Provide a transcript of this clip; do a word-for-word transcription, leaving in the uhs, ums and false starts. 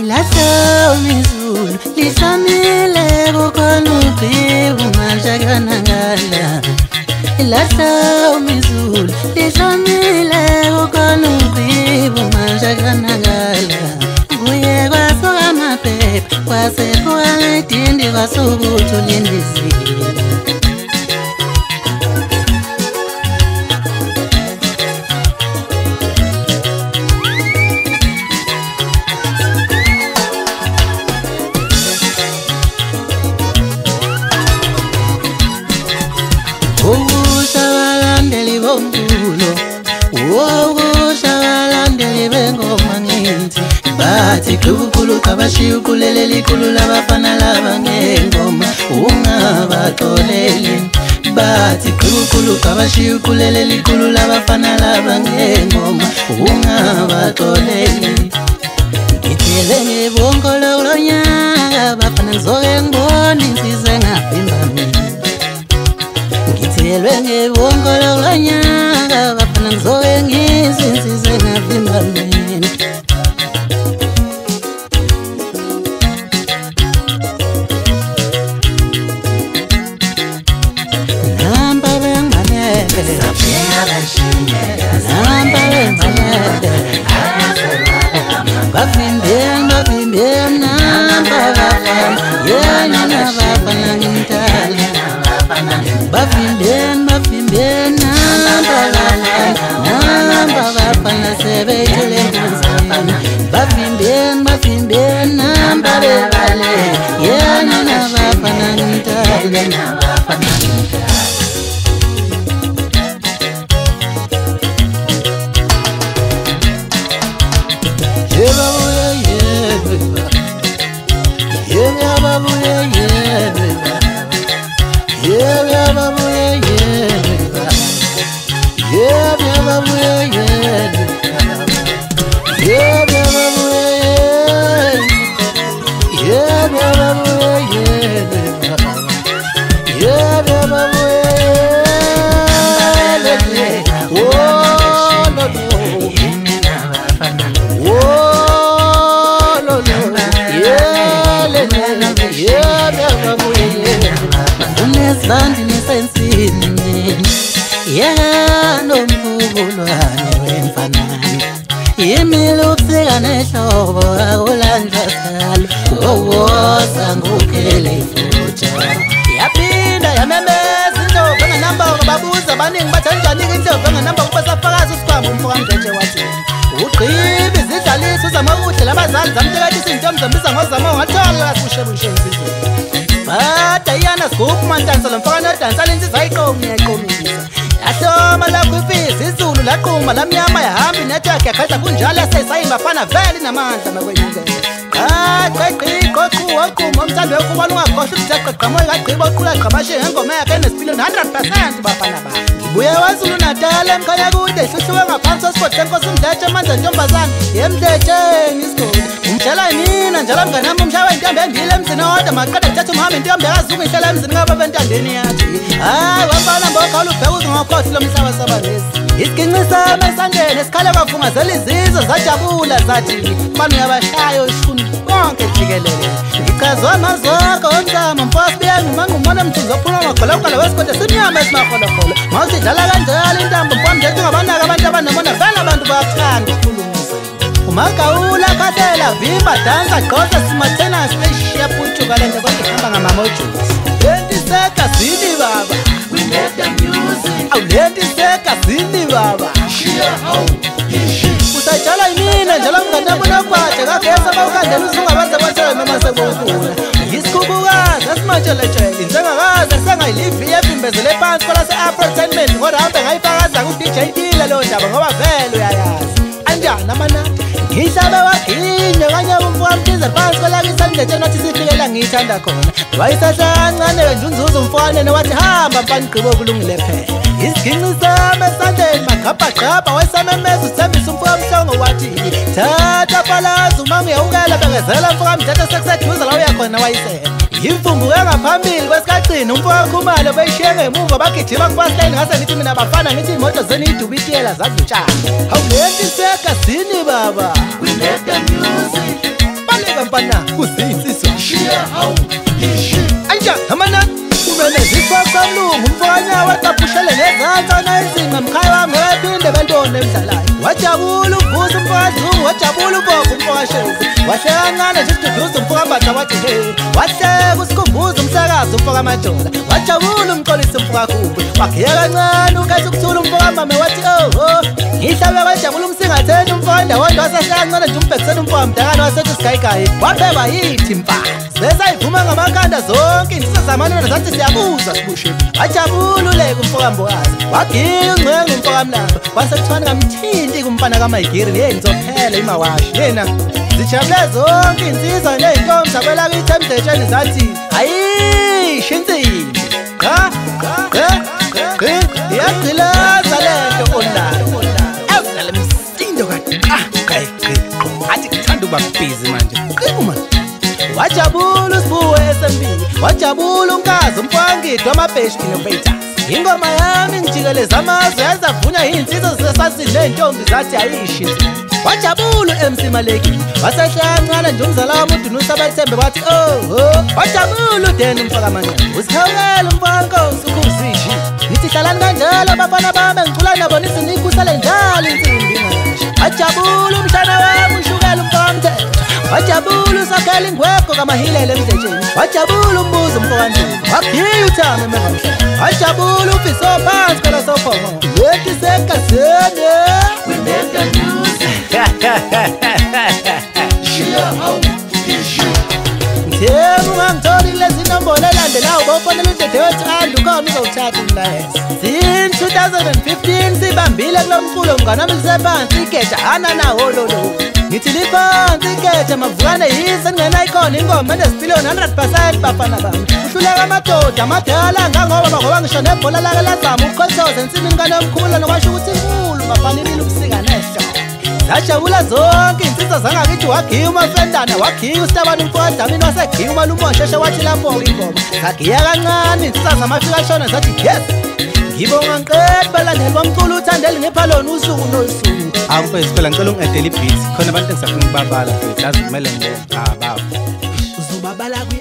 Ilahla umizulu lisamile kukhona uqibu mashakanangala. Ilahla umizulu lisamile kukhona uqibu mashakanangala. Kuye kwasoka amaphepha kwasebuka ngedindi kwasokuthu lindizile. Ukushabalandeli bomculo, ukushabalandeli bengoma ngithi bathi khulukhulu kabashiya ukulele likhulu labafana laba ngengoma ungabaxoleli. Bathi khulukhulu kabashiya ukulele likhulu labafana laba ngengoma ungabaxoleli. Ngithele ngebongolo lonyaka bafana ngizoke ngibone insizwe ngavimba mina. Ngithelwe ngebongolo lonyaka bafana ngizoke ngizwe insizwe ngavimba mina. Namba bengibalele namba bengibalele bavimbeni bavimbeni namba bafana yena nabafana ngimtali. Bavimbeni bavimbeni namba bafana namba bafana sebeyithole ngenzeni. Bavimbeni bavimbeni namba bebale yena nabafana ngimtali. Unesibandi nesensini yena nomkhulwane wemfanani. Yimile ubusika nehlobo akulanjwa salo owoza ngukhele futhi. Yaphinda yamemeza indlovu engenamba babuza abaningi bathi anjani-ke indlovu engenamba kubasafakazi usikhwama umfoka Mdletshe wathi ugqibe izidlalisa uzama kuhle labazali zamtekatisa iy'ntombi zombisa ngozama ungathola lasushebushe insizweni. Bada yana scoop mantansa lomfaka nodansa linsizwa ayiqomi yayiqomisa. Yahloma lakho ifisi izulu laqhuma lamnyama yahamba inetwork yakhaza kunjalo yasesayimba fana vele namandla makwenyukela. Qaqeqiqo quwa quma umthando wekubona ungakhohlwa ukuthi qaqamoya kagqiba oqhula qabashe ngengoma yakhe enesipilo one hundred percent bafana ba. Ngibuye waZulu Natal emkhanya kude ihluhluke ngaphansi kwesport senkosi uMdletshe amandla ntombazana yemdletsheni isigodi. Umtshela mina njalo mngane wami umshawe intombi endile emzini owodwa maqeda kuthatha umhamba intombi yakazungu ihlala emzini ngaba bentandeni yathi hayi wambala mbokhala ubheka uzungakhohlwa lo mhlaba sabalesi. Isiginci sami esandleni esikhale kwafungazela izizwe zajabula zathi mfana uyabashayo ishuni konke jikelele. Ngichazwa amazoko omzamo mfosi bengu mangumona mthunzi ophuma ngagqologqola wesikode simnyama esimakholokolo. Mawusidlala kanjalo intambo mfana Mdletshe ungabanaka abantu abanomona vele abantu bayakuthanda ukukhulumisa. Umagawula khathela vimba dansa gqoza simathena spaceship utshuka lento konke ihamba ngamamojusi. Lenti sekazini baba we make the music. Awu lenti sekazini baba shia how ishi usajala imina njalo mngane wami nokwaje kagesa bawukhandela usungabaza bathela noma sekufuna. Isikhubukazi asimatshelejele insengakazi sengayilivi yevimbezele phansi kola se-appertainment kodwa hambe ngayifakaza ku-D J Dila leyo ndaba ngoba vele uyayazi. Anjani amanati ngihlabe waginye kanye umfuka mtize phansi kolakisa Mdletshe nathi sifikela ngiyithanda khona. Wayesahlancane njunzuzo umfwanene wathi hamba mfana igqibo kulungile phela. Isiginci sami esandleni magqabhagqabha wayesamemeza uthembisa umfuka Mhlongo wathi thatha palazi uma ngiyawukela bengezela umfuka Mdletshe sekuseduze la uyakhona wayisela. Imvumbuke ngaphambili kwesikagcina umfuka Khumalo beyishiye ngemuva bagijima ku-fastline ngase ngithi mina bafana ngithi imoto zeniyidubitiyela zazutshana. Hawu lenti sekazini baba we make the music. Baleka mfana kuzinsizwa Shia hawu ishi anja hamana kumene zifaka mlungu mfana watapushele nezanza na izinga mkhaya wami wephinde belibone emdlalayo wajabula uvuza umfana wajabula ubonga umfakashezi wahlangana nje siduduza umfoka batha wathi hey wahleka usikhumbuza umsakazo umfoka majola wajabula umqolisi umfoka kubwe wakhiyeka kancane ukhetha ukuthula umfoka mame wathi oh oh ngihlabe wajabula umsingatheni umfoka ndawonye wasehlangana nje umbhekisela umfoka mdakana wasethi sigayigayi wabhekwa yithi mfana besayivuma ngamakhanda zonke insizwa zamanana zathi siyabuza sibushe wajabula uleke umfoka mbokazi wagiya ungcenga umfoka mlamba wasekuthiwani ngamthinti kumfana kamayigiri hey ngizophela imawashi yena zijabule zonke insizwa ney'ntombi zakwelakithi emdletsheni zathi hayi shinsimbi ha iyagqilaza lento onayo ezale msindo kade ah athi kuthanda ukuba busy manje qibu manje wajabula usibuwe esembili wajabula unkazi umfangidwa amabheshi innovators ingoma yami ngijikeleza amazwe ezavunywa iy'nsizwa zisesasini ney'ntombi zathi ayishinsimbi wajabula u-M C Maleki wasehlanqala nje umzala wami uDunusa Bethembe wathi oh oh wajabula uDeni umfaka manyana usikhawukela umfaka Nkosi ukhuzishi nithi hlalani kanjalo abafana bami ngicula nabo nithi nikusale njalo insimbi ngasho wajabula umshana wami ushukela umfaka Mthetho wajabula usakhela ingwegwe kamahilele emdletsheni wajabula umbuzo umfaka Ndlovu waphiya uthame mengamhlaba wajabula ufiso phansi phela sophongo lethi sekazene Remember news Shia hawu ishi Ngithemba ungangitholi kulezi nombolo elandelayo bawufonela udade wethanda ukhona uzowuthatha umlayezo since two thousand fifteen sibambile kulo mculo mnganami lisephansi igeja ananawo lolo ngithi liphansi igeja mavukane yise ningena ikhona ingoma enesipiliyoni one hundred percent bafana bami uhluleka amadoda amadala ngangoba bagoba ngisho nebhola lake lazama ukhothoze ensimini kanomkhulu nokwasho ukuthi inkulu bafanelile ubusika nehlo sajabula zonke insizwa zangakithi wagiya umafendana wagiya usitabani umfoka Dlamini wasegiya umalumoshe wathi lapho-ke ingoma zagiya kancane insizwa zamafika shona zathi yes ngibonga ngiqeda balandeli bomculo uthandeli ngipha lona usuku nolusuku hawu mfethu phela ngicela ungi-edele i-beat khona abantu engisafuna ukubabala mfethu yazi kumele ngibona ah baba uzobabala